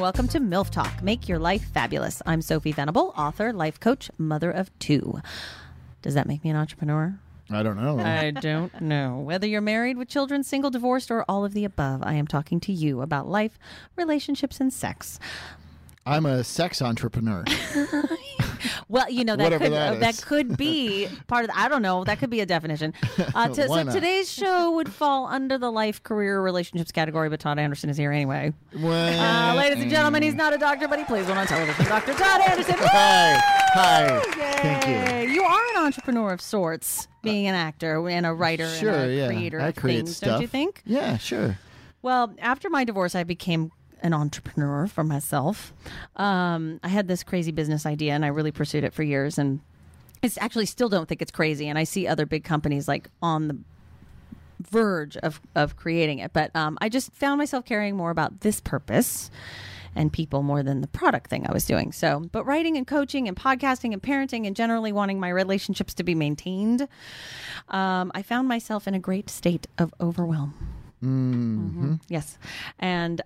welcome to MILF Talk, Make Your Life Fabulous. I'm Sophie Venable, author, life coach, mother of two. Does that make me an entrepreneur? I don't know. I don't know. Whether you're married with children, single, divorced, or all of the above, I am talking to you about life, relationships, and sex. I'm a sex entrepreneur. Well, you know, that Whatever could that could be part of I don't know. That could be a definition. Why So not? today's show would fall under the life, career, relationships category, but Todd Anderson is here anyway. Ladies and gentlemen, he's not a doctor, but he plays one on television. Dr. Todd Anderson. Hi. Thank you. You are an entrepreneur of sorts, being an actor and a writer Sure, and a yeah. creator I of create things, stuff. don't you think? Yeah, sure. Well, after my divorce, I became an entrepreneur for myself. I had this crazy business idea, and I really pursued it for years. And it's actually still don't think it's crazy. And I see other big companies like on the verge of creating it. But I just found myself caring more about this purpose and people more than the product thing I was doing. So, but writing and coaching and podcasting and parenting and generally wanting my relationships to be maintained, I found myself in a great state of overwhelm. Mm-hmm. Yes. And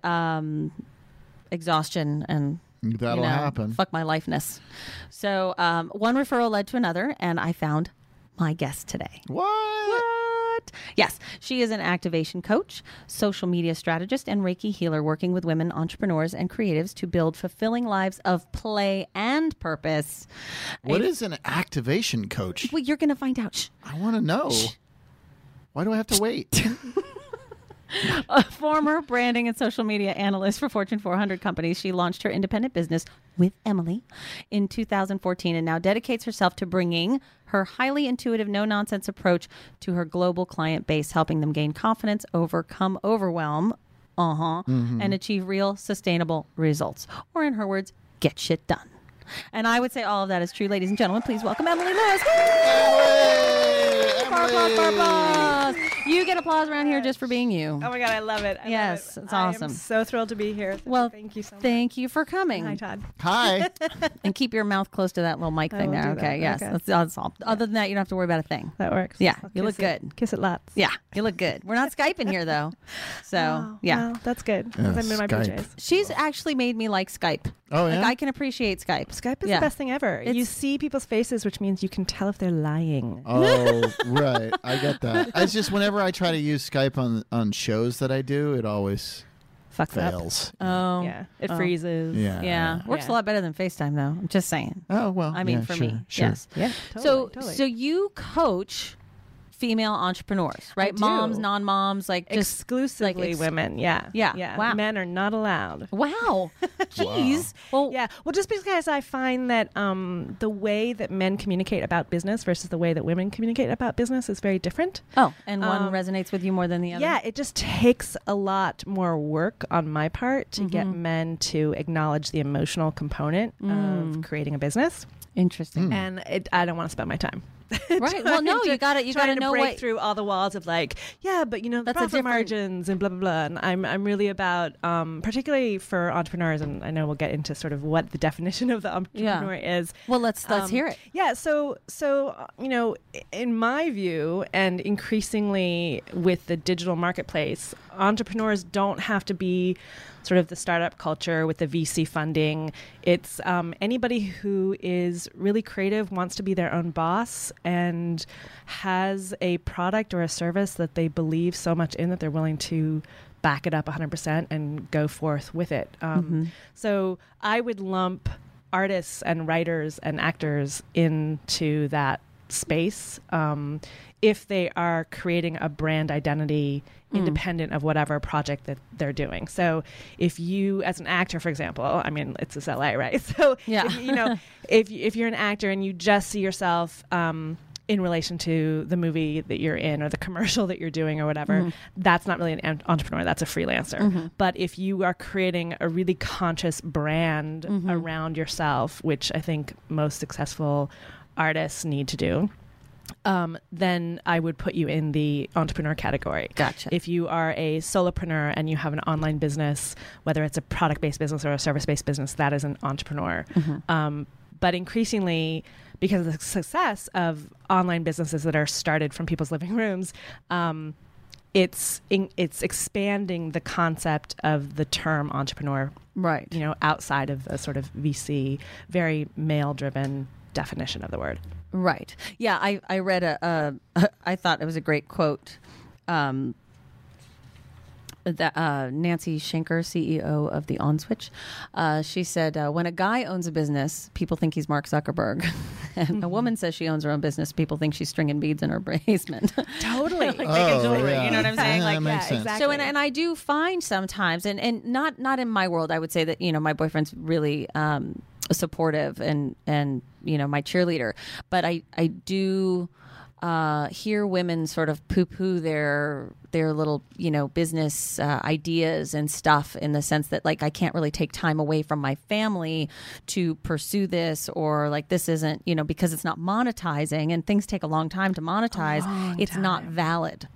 exhaustion and That'll happen. fuck my lifeness. So one referral led to another, and I found my guest today. What? Yes, she is an activation coach, social media strategist, and Reiki healer working with women entrepreneurs and creatives to build fulfilling lives of play and purpose. What is an activation coach? Well, you're going to find out. Shh. I want to know. Why do I have to wait? A former branding and social media analyst for Fortune 400 companies, she launched her independent business with Emily in 2014 and now dedicates herself to bringing her highly intuitive, no-nonsense approach to her global client base, helping them gain confidence, overcome overwhelm, and achieve real, sustainable results. Or in her words, get shit done. And I would say all of that is true. Ladies and gentlemen, please welcome Emily Lewis. Applause. You get applause around here just for being you. Oh my God, I love it. Yes, it's awesome. I'm so thrilled to be here. Well, thank you so much. Thank you for coming. Hi, Todd. Hi. And keep your mouth close to that little mic I thing will there. do that. Okay, yes. Okay. That's all. Other than that, you don't have to worry about a thing. That works. Yeah, I'll you look kiss it. good. Kiss it lots. Yeah, you look good. We're not Skyping here, though. So, Oh, yeah. well, that's good. Yeah, I'm in my Skype. PJs. She's actually made me like Skype. Oh, yeah? Like, I can appreciate Skype. Skype is Yeah. the best thing ever. You It's- see people's faces, which means you can tell if they're lying. Oh, right. I get that. It's just whenever I try to use Skype on shows that I do, it always Fucks up. fails. Oh. Yeah, it Oh. freezes. Yeah. Yeah. Works a Yeah. lot better than FaceTime, though. I'm just saying. Oh, well. I mean, yeah, for sure, me. Sure. Yes. Yeah. Totally. So you coach female entrepreneurs, right? do. Moms, non-moms, like just Exclusively like women. Yeah. Yeah. Yeah. Wow. Men are not allowed. wow. Jeez. Well, Yeah. Well, just because I find that the way that men communicate about business versus the way that women communicate about business is very different. Oh, and one Um, resonates with you more than the other. Yeah, it just takes a lot more work on my part to get men to acknowledge the emotional component of creating a business. Interesting. And I don't want to spend my time. Right. Well, no, you got to trying to know break what. through all the walls of like, yeah, but the That's a profit different- margins and blah blah blah. And I'm really about, particularly for entrepreneurs, and I know we'll get into sort of what the definition of the entrepreneur is. Well, let's hear it. Yeah, so in my view, and increasingly with the digital marketplace, entrepreneurs don't have to be sort of the startup culture with the VC funding. It's anybody who is really creative, wants to be their own boss, and has a product or a service that they believe so much in that they're willing to back it up 100% and go forth with it. So I would lump artists and writers and actors into that space if they are creating a brand identity independent of whatever project that they're doing. So if you, as an actor, for example, I mean, it's this LA, right? So Yeah. if you're an actor and you just see yourself in relation to the movie that you're in or the commercial that you're doing or whatever, that's not really an entrepreneur, that's a freelancer. But if you are creating a really conscious brand around yourself, which I think most successful artists need to do, then I would put you in the entrepreneur category. Gotcha. If you are a solopreneur and you have an online business, whether it's a product-based business or a service-based business, that is an entrepreneur. But increasingly, because of the success of online businesses that are started from people's living rooms, it's expanding the concept of the term entrepreneur, Right. outside of the sort of VC, very male-driven definition of the word. Right. Yeah, I read I thought it was a great quote. That Nancy Schenker, CEO of the OnSwitch, she said, when a guy owns a business, people think he's Mark Zuckerberg. And a woman says she owns her own business, people think she's stringing beads in her basement. Totally. Like making jewelry, yeah. you know what I'm saying? Yeah, Like, that makes sense. exactly. So, and I do find sometimes, and not in my world, I would say that, my boyfriend's really supportive and my cheerleader, but I do hear women sort of poo-poo their little business ideas and stuff, in the sense that, like, I can't really take time away from my family to pursue this, or like this isn't because it's not monetizing, and things take a long time to monetize. It's not valid.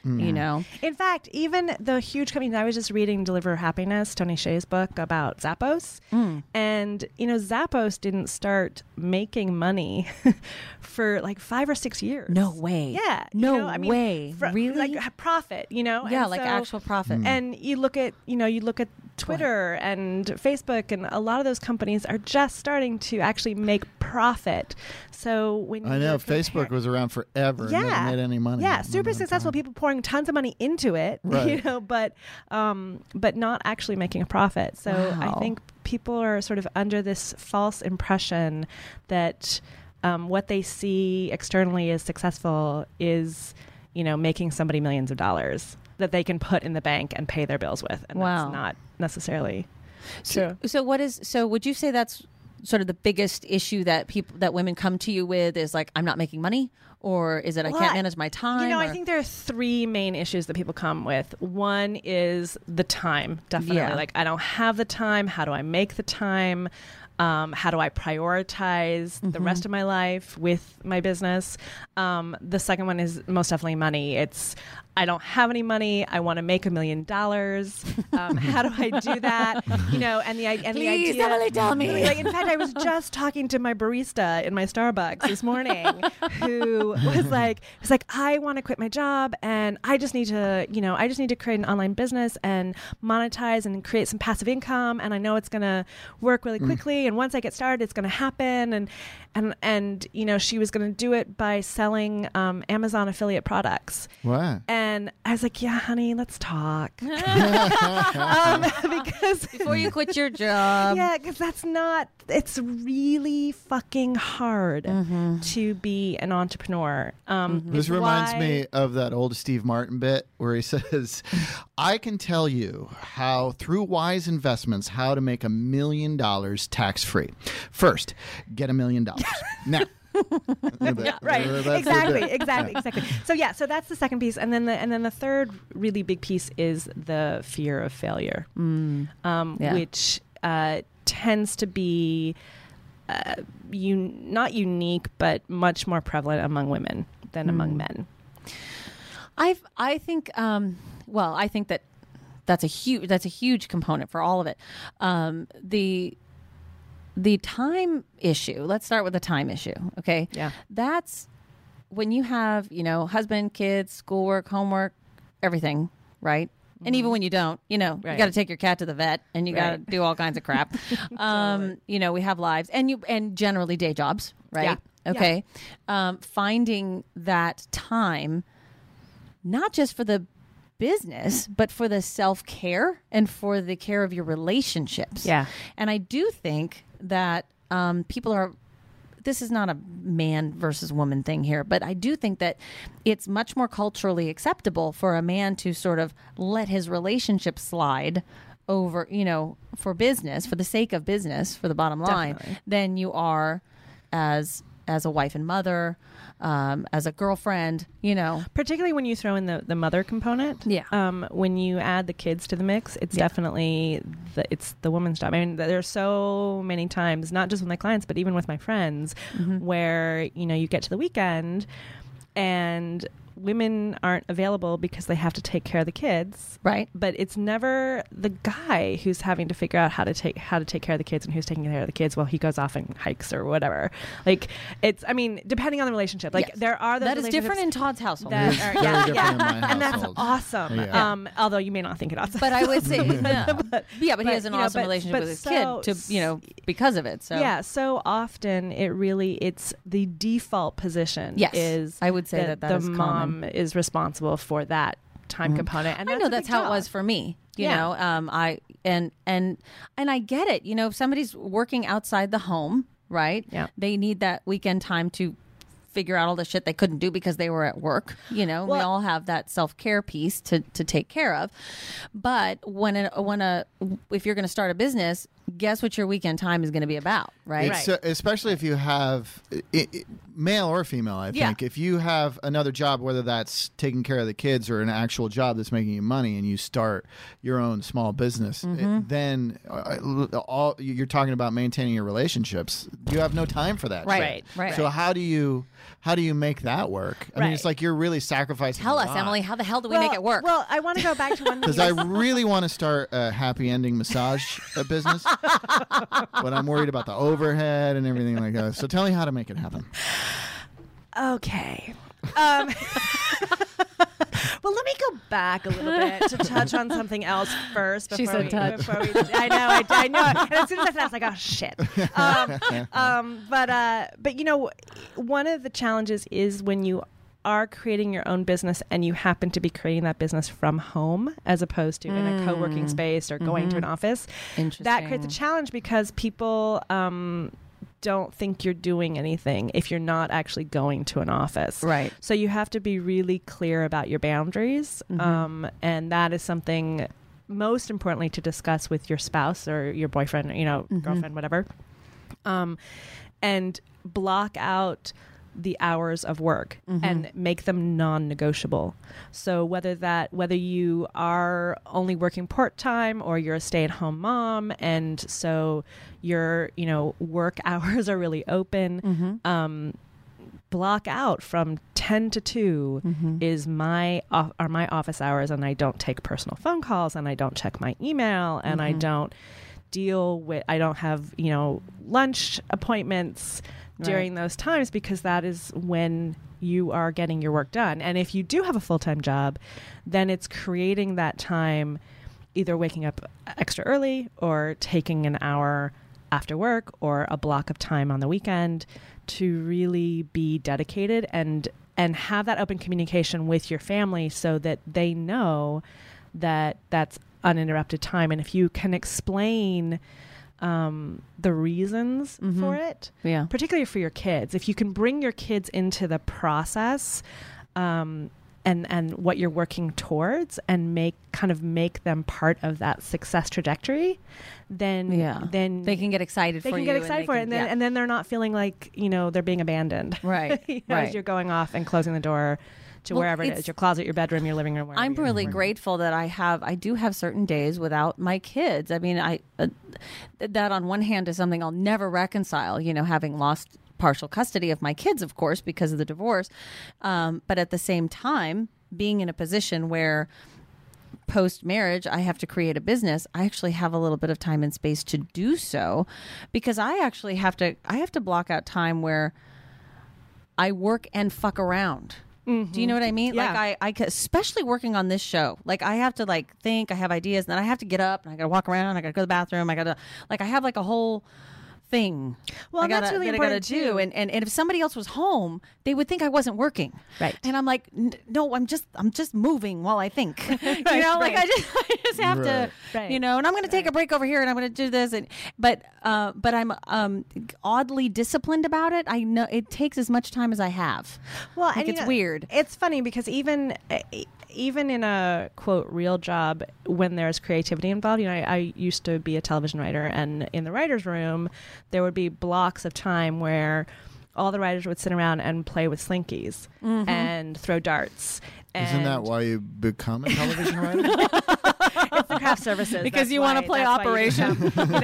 In fact, even the huge companies, I was just reading Deliver Happiness, Tony Hsieh's book about Zappos. And, Zappos didn't start making money for like 5 or 6 years. No way. Yeah. No way. Really? Like profit, Yeah, And like so- actual profit. And you look at Twitter and Facebook, and a lot of those companies are just starting to actually make profit. So when I know you're Facebook was around forever and never made any money. yeah, at super one successful. time. People pouring tons of money into it, Right. but not actually making a profit. So Wow. I think people are sort of under this false impression that what they see externally as successful is, making somebody millions of dollars that they can put in the bank and pay their bills with, and Wow. that's not necessarily So, true. so would you say that's sort of the biggest issue that women come to you with, is like, I'm not making money, or is it I Well, can't manage my time? I or- think there are 3 main issues that people come with. One is the time, definitely. Yeah. Like, I don't have the time. How do I make the time? How do I prioritize the rest of my life with my business? The second one is most definitely money. It's, I don't have any money. I want to make $1 million. How do I do that? And the idea. Please, Emily, tell me. Like, in fact, I was just talking to my barista in my Starbucks this morning, who was like, I want to quit my job, and I just need to create an online business and monetize and create some passive income, and I know it's going to work really quickly, and once I get started, it's going to happen, and she was going to do it by selling Amazon affiliate products. Wow. And I was like, yeah, honey, let's talk. Because Before you quit your job. yeah, because it's really fucking hard to be an entrepreneur. This It's reminds why- me of that old Steve Martin bit where he says, I can tell you how, through wise investments, how to make $1 million tax-free. First, get $1 million. Now. Yeah, right. That's the Exactly. So that's the second piece, and then the third really big piece is the fear of failure, Yeah. which tends to be not unique, but much more prevalent among women than among men. I think I think that's a huge component for all of it. The time issue. Let's start with the time issue. Okay. Yeah. That's when you have, husband, kids, schoolwork, homework, everything, right? And even when you don't, you got to take your cat to the vet, and you got to Right. do all kinds of crap. We have lives, and generally day jobs, right? Yeah. Okay. Finding that time, not just for the business, but for the self-care and for the care of your relationships. Yeah. And I do think that people are, this is not a man versus woman thing here, but I do think that it's much more culturally acceptable for a man to sort of let his relationship slide over, for business, for the sake of business, for the bottom line, Definitely. than you are as a wife and mother, as a girlfriend, Particularly when you throw in the mother component. Yeah. When you add the kids to the mix, it's definitely it's the woman's job. I mean, there's so many times, not just with my clients, but even with my friends, where you get to the weekend and women aren't available because they have to take care of the kids. Right. But it's never the guy who's having to figure out how to take care of the kids and who's taking care of the kids while he goes off and hikes or whatever. Like it's, I mean, depending on the relationship. Like Yes. there are those That is different in relationships Todd's household. that It's are, very yeah, different yeah. in my And that's household. awesome. Yeah. Although you may not think it awesome. But I would say, no. But But he has an you know, awesome but- relationship but with his so- kid, because of it. So yeah, so often it's the default position. Yes, is I would say that the is mom common. is responsible for that time component. And I know a that's big how it job. was for me. You Yeah. know, I I get it. You know, if somebody's working outside the home, right? Yeah. They need that weekend time to figure out all the shit they couldn't do because they were at work. You know, we Well- all have that self-care piece to take care of. But if you're going to start a business, guess what your weekend time is going to be about, right? It's, especially if you have male or female, I Yeah. think. If you have another job, whether that's taking care of the kids or an actual job that's making you money, and you start your own small business, then all you're talking about maintaining your relationships. You have no time for that. Right, shit. right. So how do you make that work? I mean, it's Right. like you're really sacrificing. Tell a us, lot. Emily, how the hell do we make it work? Well, I want to go back to one Because I really want to start a happy ending massage business, but I'm worried about the overhead and everything like that. So tell me how to make it happen. Okay. Well, let me go back a little bit to touch on something else first. She said touch. I know. And as soon as I said, I was like, oh shit. But you know, one of the challenges is when you are creating your own business and you happen to be creating that business from home as opposed to in a co-working space or going to an office. That creates a challenge because people don't think you're doing anything if you're not actually going to an office. Right. So you have to be really clear about your boundaries. And that is something most importantly to discuss with your spouse or your boyfriend, you know, girlfriend, whatever. And block out the hours of work and make them non-negotiable. So whether you are only working part-time or you're a stay-at-home mom and so your, you know, work hours are really open, block out from 10 to 2 is my office hours, and I don't take personal phone calls and I don't check my email and I don't have, you know, lunch appointments during those times because that is when you are getting your work done. And if you do have a full-time job, then it's creating that time, either waking up extra early or taking an hour after work or a block of time on the weekend to really be dedicated and have that open communication with your family so that they know that that's uninterrupted time. And if you can explain the reasons for it, particularly for your kids, if you can bring your kids into the process and what you're working towards and make them part of that success trajectory, then they can get excited for you. They can get excited for it, and then they're not feeling like, you know, they're being abandoned. Right. As you're going off and closing the door to wherever it is, your closet, your bedroom, your living room. I'm really grateful that I do have certain days without my kids. I mean, that on one hand is something I'll never reconcile, you know, having lost partial custody of my kids, of course, because of the divorce. But at the same time, being in a position where post-marriage I have to create a business, I actually have a little bit of time and space to do so because I actually have to block out time where I work and fuck around. Do you know what I mean? Yeah. Like I especially working on this show, like I have to like think, I have ideas, and then I have to get up and I got to walk around. I got to go to the bathroom. I got to I have like a whole thing. Well, that's really important do. too. And if somebody else was home, they would think I wasn't working. Right. And I'm like, no, I'm just moving while I think. You know, like I just have to, you know. And I'm going to take a break over here, and I'm going to do this. But I'm oddly disciplined about it. I know it takes as much time as I have. Well, like, and it's weird. It's funny because even in a quote real job, when there's creativity involved, you know, I used to be a television writer, and in the writer's room there would be blocks of time where all the writers would sit around and play with Slinkies and throw darts. Isn't that why you become a television writer? It's the kind craft services because that's you want to why- play that's why Operation.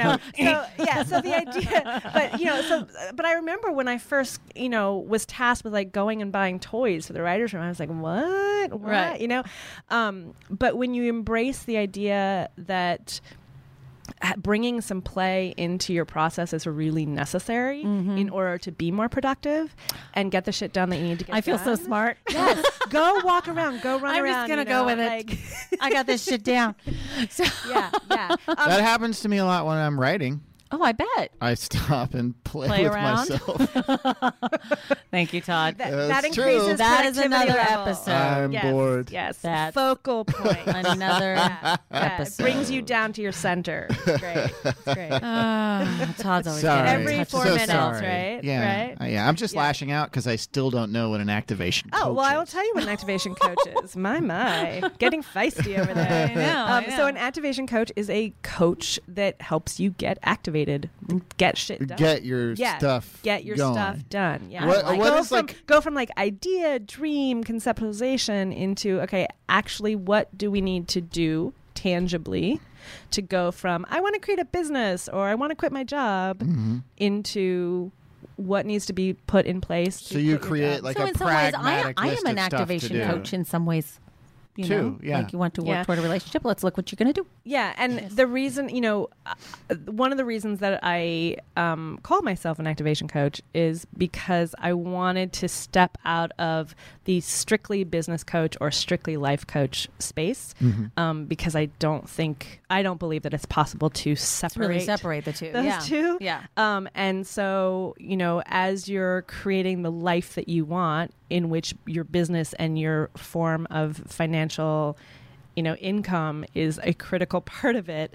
So the idea, but I remember when I first, was tasked with like going and buying toys for the writers' room, I was like, what? Right. But when you embrace the idea that bringing some play into your process is really necessary in order to be more productive and get the shit done that you need to get I feel done. so smart. Yes. Go walk around. Go run I'm around. just gonna go with it. I got this shit down. So, Yeah. That happens to me a lot when I'm writing. oh, I bet. I stop and play with around? myself. Thank you, Todd. That That's true. increases That is productivity another level. episode. I'm Yes, bored. Yes. That's focal point. Another Yeah, episode. it brings you down to your center. It's great. It's great. Todd's always Sorry. getting Every touches 4 of minutes, himself. Sorry. right? Yeah. Right? Yeah. I'm just Yeah. lashing out because I still don't know what an activation coach Oh, well, I will is. tell you what an activation coach is. My. Getting feisty over there. I know. So an activation coach is a coach that helps you get activated, get shit done. Get your stuff Get your going. stuff done. Yeah. What- Like, what go is, from, like- go from like idea, dream, conceptualization into, okay, actually what do we need to do tangibly to go from I want to create a business or I want to quit my job into what needs to be put in place. So to you quit your create job. like So a in some ways, pragmatic I list am an of stuff to activation do. coach in some ways. You Too, know, yeah. like you want to work Yeah. toward a relationship. Let's look what you're going to do. Yeah, and the reason, one of the reasons that I call myself an activation coach is because I wanted to step out of the strictly business coach or strictly life coach space, because I don't believe that it's possible to separate, Really separate the two. those yeah. two. Yeah. And so, as you're creating the life that you want, in which your business and your form of financial, income is a critical part of it,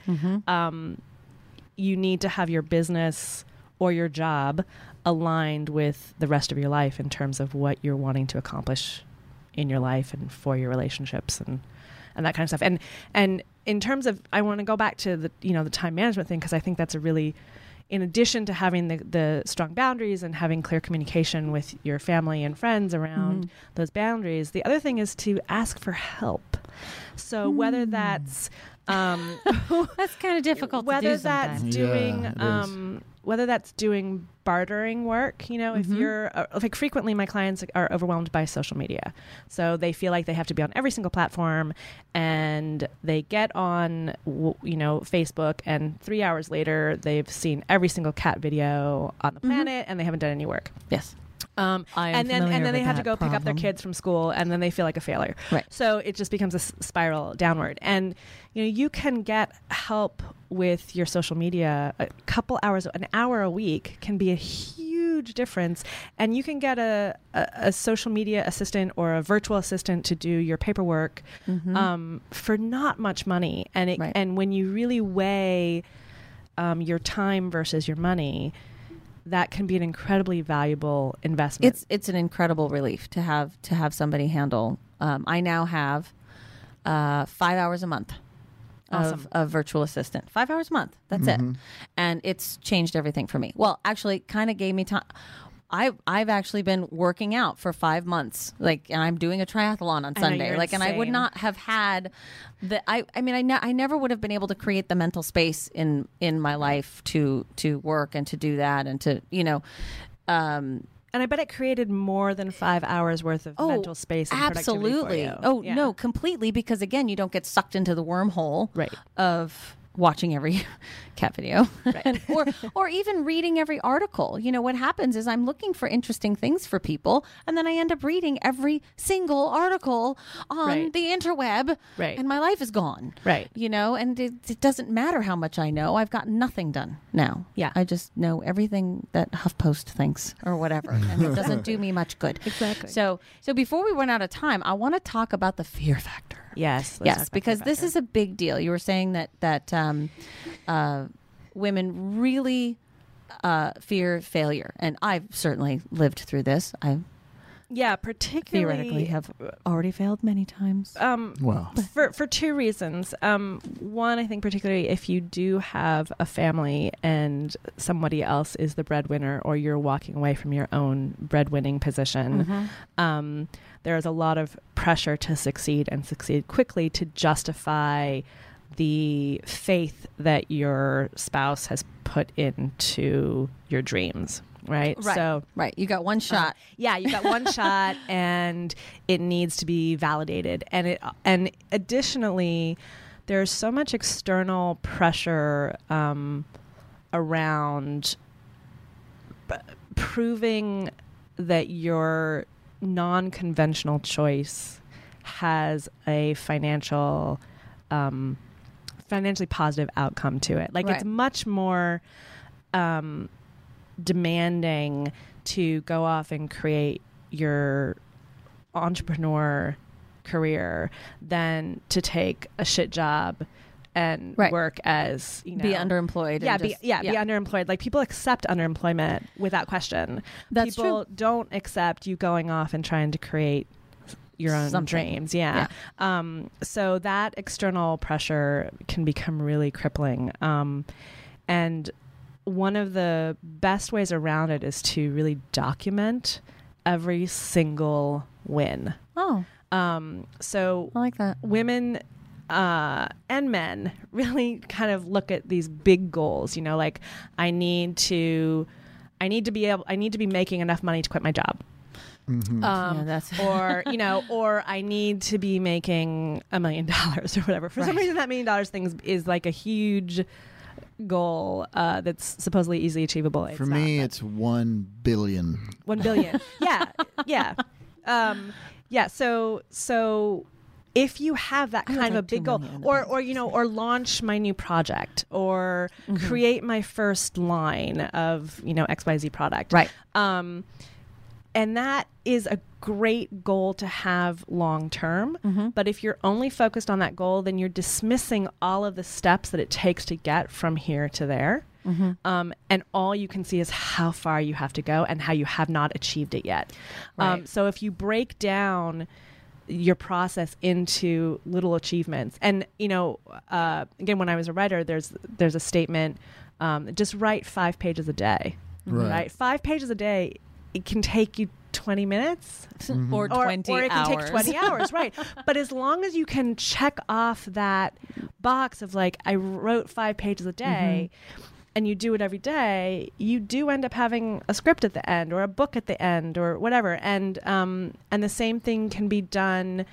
you need to have your business or your job aligned with the rest of your life in terms of what you're wanting to accomplish in your life and for your relationships and that kind of stuff. And in terms of, I want to go back to the time management thing, because I think that's a really, in addition to having the strong boundaries and having clear communication with your family and friends around those boundaries, the other thing is to ask for help. So whether that's That's kind of difficult to do whether sometimes. that's Yeah, doing it is. whether that's doing bartering work, if you're like, frequently my clients are overwhelmed by social media, so they feel like they have to be on every single platform, and they get on Facebook, and 3 hours later they've seen every single cat video on the planet, and they haven't done any work. Yes. I am and then familiar they with have to that go pick up their problem. kids from school, and then they feel like a failure. Right. So it just becomes a spiral downward. And you can get help with your social media. A couple hours, an hour a week can be a huge difference. And you can get a social media assistant or a virtual assistant to do your paperwork for not much money. And Right. and when you really weigh your time versus your money, that can be an incredibly valuable investment. It's an incredible relief to have somebody handle. I now have 5 hours a month Awesome. of virtual assistant. 5 hours a month. That's it, and it's changed everything for me. Well, actually, kind of gave me time. I've actually been working out for 5 months, and I'm doing a triathlon on I know, Sunday. you're And I would insane. not have had I never would have been able to create the mental space in my life to work and to do that and to And I bet it created more than 5 hours worth of mental space and productivity absolutely. for you. Oh, Yeah. no, completely, because again, you don't get sucked into the wormhole Right. of watching every cat video Right. or even reading every article. What happens is I'm looking for interesting things for people, and then I end up reading every single article on Right. the interweb, Right. and my life is gone. Right. And it doesn't matter how much I know. I've got nothing done now. Yeah. I just know everything that HuffPost thinks or whatever, and it doesn't do me much good. Exactly. So before we run out of time, I want to talk about the fear factor. Yes. Yes, because this is a big deal. You were saying that women really fear failure, and I've certainly lived through this. I particularly theoretically have already failed many times. Well, for two reasons. One, I think particularly if you do have a family and somebody else is the breadwinner, or you're walking away from your own breadwinning position, there is a lot of pressure to succeed and succeed quickly to justify the faith that your spouse has put into your dreams. Right. So, right. You got one shot. Yeah, you got one shot, and it needs to be validated. And additionally, there's so much external pressure around proving that your non-conventional choice has a financially positive outcome to it. Like, it's much more demanding to go off and create your entrepreneur career than to take a shit job and work as, you know, be underemployed. Be underemployed. Like, people accept underemployment without question. That's people don't accept you going off and trying to create your own dreams. Yeah. So that external pressure can become really crippling. And one of the best ways around it is to really document every single win. Oh. So I like that. Women and men really kind of look at these big goals, you know, like I need to be making enough money to quit my job. Mm-hmm. Or, you know, or I need to be making $1 million or whatever. For some reason, that $1 million thing is like a huge goal that's supposedly easily achievable. For me, it's 1 billion. 1 billion. Yeah. So if you have that kind of a big goal, or you know, or launch my new project, or create my first line of, you know, XYZ product, right? And that is a great goal to have long term. But if you're only focused on that goal, then you're dismissing all of the steps that it takes to get from here to there. And all you can see is how far you have to go and how you have not achieved it yet. Right. So if you break down your process into little achievements, and, you know, again, when I was a writer, there's a statement, just write 5 pages a day, right? 5 pages a day. It can take you 20 minutes or 20 or it can hours. take 20 hours, right? But as long as you can check off that box of like, I wrote 5 pages a day, and you do it every day, you do end up having a script at the end or a book at the end or whatever. And the same thing can be done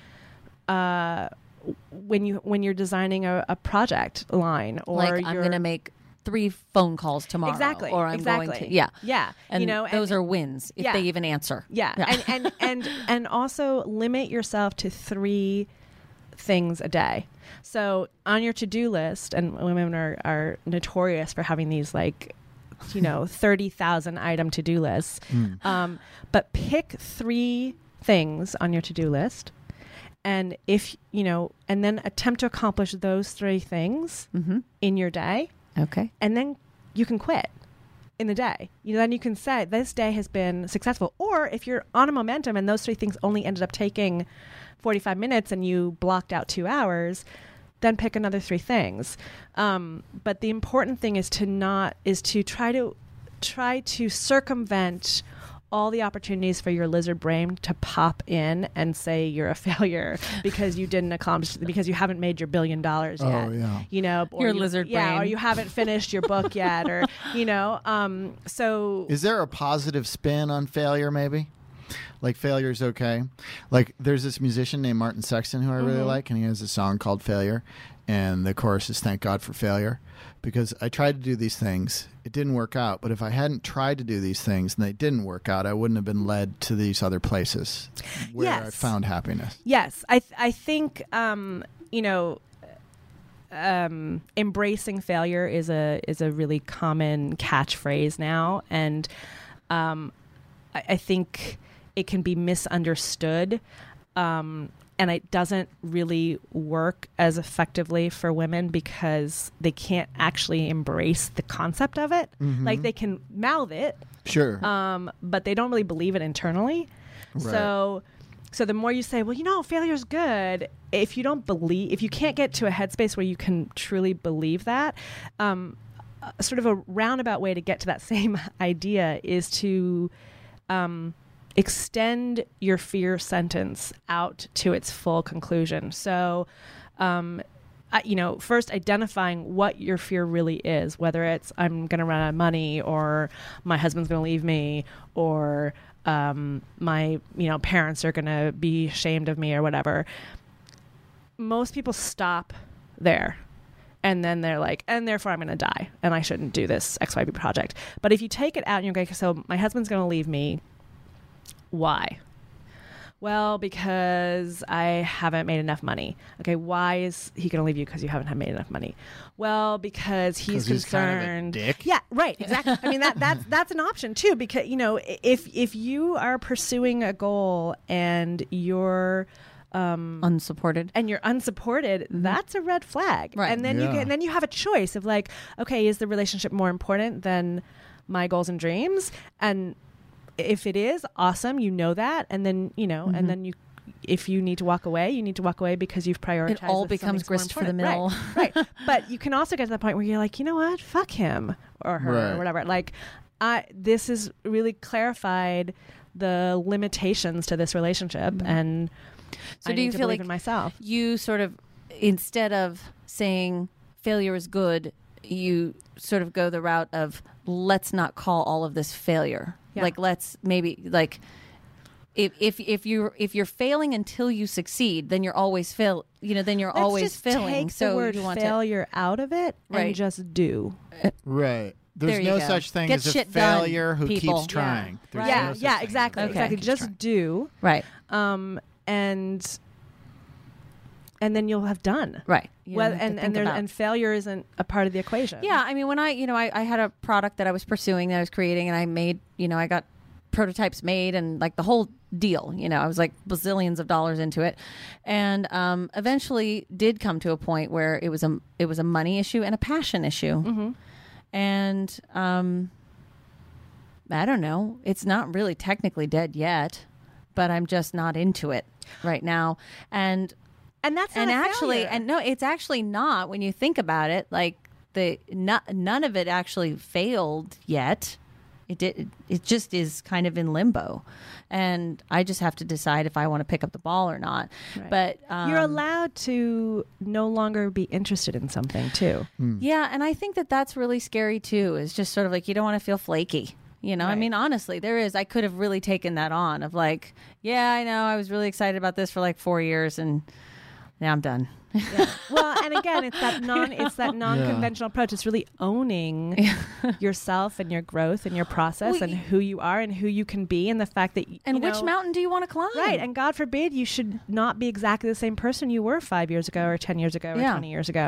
when you're designing a project line, or like I'm going to make 3 phone calls tomorrow. Exactly. Or I'm going to, yeah. And, you know, those are wins if they even answer. Yeah. And also limit yourself to 3 things a day. So on your to-do list, and women are notorious for having these, like, you know, 30,000 item to-do lists. But pick 3 things on your to-do list. And if, you know, and then attempt to accomplish those 3 things in your day. Okay. And then you can quit in the day. You know, then you can say this day has been successful. Or if you're on a momentum and those 3 things only ended up taking 45 minutes and you blocked out 2 hours, then pick another 3 things. But the important thing is to try to circumvent all the opportunities for your lizard brain to pop in and say you're a failure because you didn't accomplish, because you haven't made your $1 billion yet. Oh, yeah. You know, or your lizard brain. Yeah, or you haven't finished your book yet, or, you know, so. Is there a positive spin on failure, maybe? Like, failure's okay. Like, there's this musician named Martin Sexton who I really like, and he has a song called Failure, and the chorus is Thank God for Failure, because I tried to do these things. It didn't work out, but if I hadn't tried to do these things and they didn't work out, I wouldn't have been led to these other places where I found happiness. Yes. I think, you know, embracing failure is a really common catchphrase now. And I think it can be misunderstood. And it doesn't really work as effectively for women because they can't actually embrace the concept of it. Like, they can mouth it. Sure. But they don't really believe it internally. Right. So the more you say, well, you know, failure's good, if you can't get to a headspace where you can truly believe that, sort of a roundabout way to get to that same idea is to extend your fear sentence out to its full conclusion. So first identifying what your fear really is, whether it's I'm going to run out of money, or my husband's going to leave me, or my parents are going to be ashamed of me, or whatever. Most people stop there. And then they're like, and therefore I'm going to die, and I shouldn't do this XYZ project. But if you take it out and you're like, so my husband's going to leave me, why? Well, because I haven't made enough money. Okay, why is he going to leave you? Because you haven't made enough money. Well, because he's concerned. Kind of a dick. Yeah, right, exactly. I mean, that's an option too, because if you are pursuing a goal and you're unsupported, that's a red flag. Right. And then then you have a choice of like, okay, is the relationship more important than my goals and dreams? And if it is, awesome, that, and then and then if you need to walk away, you need to walk away because you've prioritized. It all becomes grist for the mill. Right. But you can also get to the point where you're like, you know what, fuck him or her or whatever. Like, this has really clarified the limitations to this relationship, and so I do you need to feel believe like in myself? You sort of, instead of saying failure is good, you sort of go the route of let's not call all of this failure. Yeah. Like, let's maybe like if you're failing until you succeed, then you're always then you're Let's always just failing. Take So the word you want failure out of it Right. and just do. Right. There There's you no go. such thing Get as a shit done, failure who people. keeps trying. There's Yeah, no such yeah, thing exactly, as a exactly. keeps Just trying. do, right, and then you'll have done. right. You Well, don't have to and think about- and failure isn't a part of the equation. Yeah, I mean, when I had a product that I was pursuing, that I was creating, and I made, I got prototypes made and like the whole deal. I was like bazillions of dollars into it, and eventually did come to a point where it was a money issue and a passion issue, and I don't know. It's not really technically dead yet, but I'm just not into it right now, and that's not actually, no, it's actually not when you think about it. Like none of it actually failed yet. It just is kind of in limbo, and I just have to decide if I want to pick up the ball or not. Right. But you're allowed to no longer be interested in something too. Yeah, and I think that that's really scary too. Is just sort of like you don't want to feel flaky. I Right. mean, honestly, I could have really taken that on of like, yeah, I know, I was really excited about this for like 4 years, and now I'm done. Yeah. Well, and again, it's that non-conventional approach. It's really owning yourself and your growth and your process and who you are and who you can be, and the fact that which mountain do you want to climb? Right, and God forbid you should not be exactly the same person you were 5 years ago or 10 years ago or 20 years ago.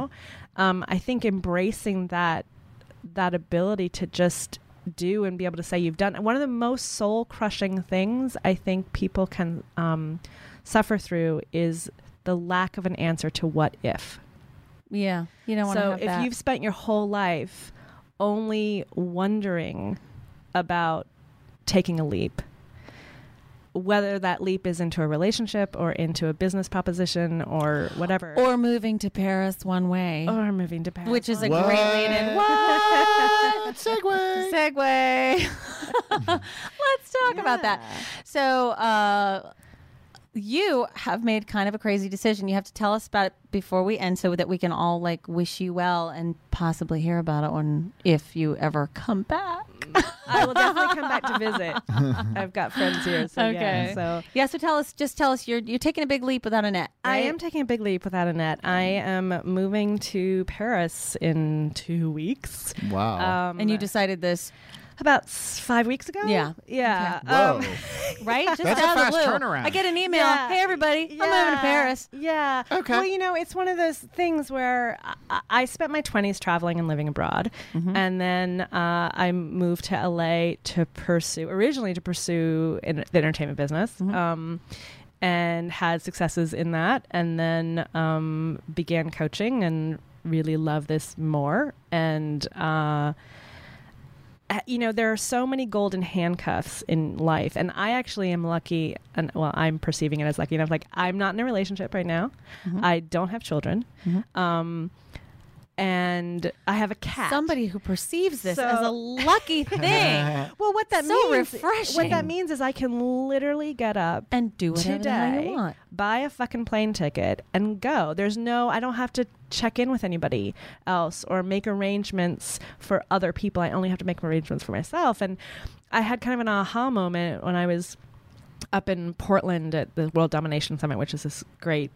I think embracing that ability to just do and be able to say you've done one of the most soul-crushing things I think people can suffer through is the lack of an answer to what if. Yeah, you don't want to have that. So if you've spent your whole life only wondering about taking a leap, whether that leap is into a relationship or into a business proposition or whatever. Or moving to Paris one way. Or moving to Paris. Which is a What? great lead-in. What? Segue. Segue. Let's talk about that. So, you have made kind of a crazy decision. You have to tell us about it before we end so that we can all like wish you well and possibly hear about it if you ever come back. I will definitely come back to visit. I've got friends here. So Okay. So tell us you're taking a big leap without a net. Right? I am taking a big leap without a net. I am moving to Paris in 2 weeks. Wow. And you decided this about 5 weeks ago. Yeah. Yeah. Whoa. right? Just That's out a of the fast blue. turnaround. I get an email. Yeah. Hey, everybody, I'm moving to Paris. Yeah. Okay. Well, it's one of those things where I spent my 20s traveling and living abroad. And then I moved to LA originally to pursue the entertainment business. And had successes in that. And then began coaching and really love this more. And, there are so many golden handcuffs in life, and I actually am lucky, and I'm perceiving it as lucky enough. Like, I'm not in a relationship right now. I don't have children. and I have a cat. Somebody who perceives this So- as a lucky thing. Well, what that So means, refreshing. What that means is I can literally get up And do whatever the hell today, you want. buy a fucking plane ticket, and go. I don't have to check in with anybody else or make arrangements for other people. I only have to make arrangements for myself. And I had kind of an aha moment when I was up in Portland at the World Domination Summit, which is this great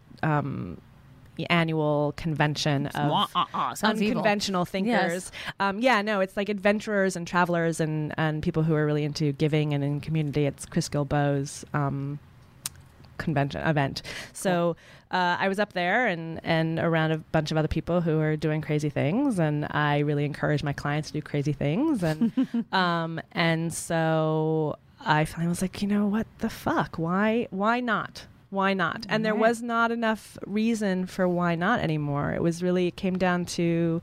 annual convention of Sounds evil. unconventional thinkers. It's like adventurers and travelers and people who are really into giving and in community. It's Chris Gilboa's convention event. So I was up there and around a bunch of other people who are doing crazy things, and I really encourage my clients to do crazy things. And and so I finally was like, you know what the fuck? Why not? Why not? And there Right. was not enough reason for why not anymore. It came down to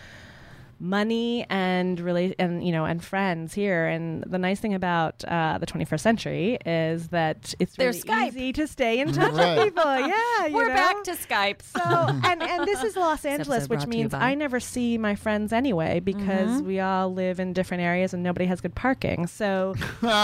money and and friends here. And the nice thing about the 21st century is that it's There's really Skype. easy to stay in touch Right. with people. Yeah, We're know? back to Skype. So and this is Los Angeles, episode which brought to you means by- I never see my friends anyway because we all live in different areas and nobody has good parking. So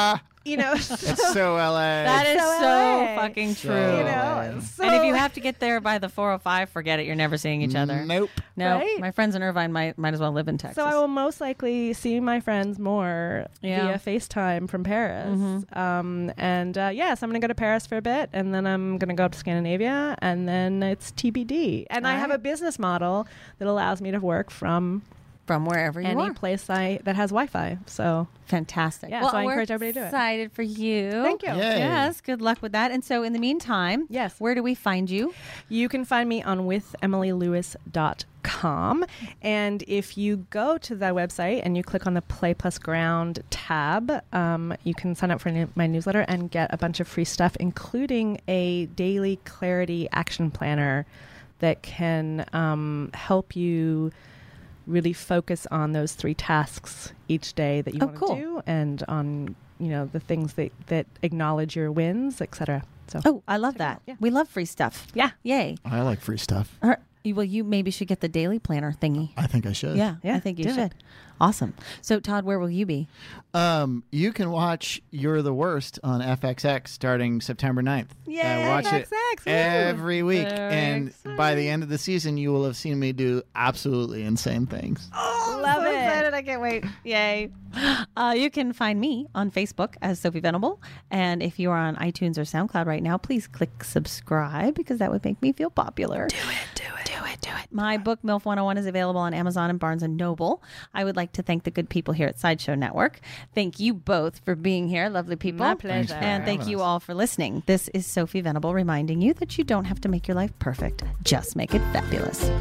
It's so LA. That is So so LA. fucking So true. LA. So And if you have to get there by the 405, forget it. You're never seeing each other. Nope. No, Right? my friends in Irvine might as well live in Texas. So I will most likely see my friends more Yeah. via FaceTime from Paris. So I'm going to go to Paris for a bit, and then I'm going to go up to Scandinavia, and then it's TBD. And I have a Alright. business model that allows me to work from From wherever you any are. place that has Wi-Fi. So Fantastic. Yeah, well, so I we're encourage everybody to do it. excited for you. thank you. Yay. Yes, good luck with that. And so in the meantime, Yes. where do we find you? You can find me on withemilylewis.com. And if you go to that website and you click on the Play Plus Ground tab, you can sign up for my newsletter and get a bunch of free stuff, including a daily clarity action planner that can help you really focus on those 3 tasks each day that you Oh, want cool. to do, and on the things that acknowledge your wins, etc. So Oh, I love Check it that. out, yeah. We love free stuff. yeah. Yay. I like free stuff. Well, you maybe should get the daily planner thingy. I think I should. Yeah, Yeah, I think you do it. should. Awesome. So, Todd, where will you be? You can watch You're the Worst on FXX starting September 9th. Yay, watch FXX, it woo. every week. Very And by the end of the season, you will have seen me do absolutely insane things. Oh, Love it. I can't wait. Yay. You can find me on Facebook as Sophie Venable. And if you are on iTunes or SoundCloud right now, please click subscribe because that would make me feel popular. Do it. My book, MILF 101, is available on Amazon and Barnes & Noble. I would like to thank the good people here at Sideshow Network. Thank you both for being here, lovely people. My pleasure. Thanks for And thank having you us. all for listening. This is Sophie Venable reminding you that you don't have to make your life perfect. Just make it fabulous.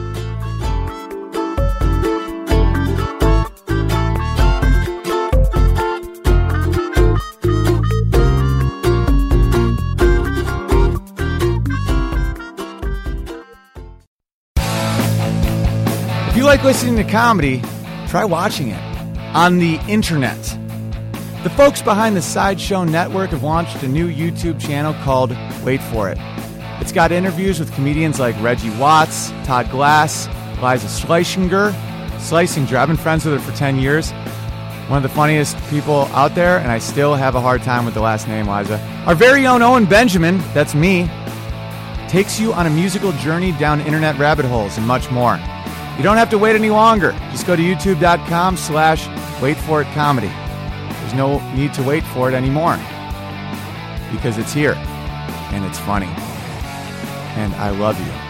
If you like listening to comedy, try watching it on the internet. The folks behind the Sideshow Network have launched a new YouTube channel called Wait For It. It's got interviews with comedians like Reggie Watts, Todd Glass, Liza Schlesinger. I've been friends with her for 10 years. One of the funniest people out there, and I still have a hard time with the last name, Liza. Our very own Owen Benjamin, that's me, takes you on a musical journey down internet rabbit holes and much more. You don't have to wait any longer. Just go to youtube.com/waitforitcomedy. There's no need to wait for it anymore because it's here and it's funny. And I love you.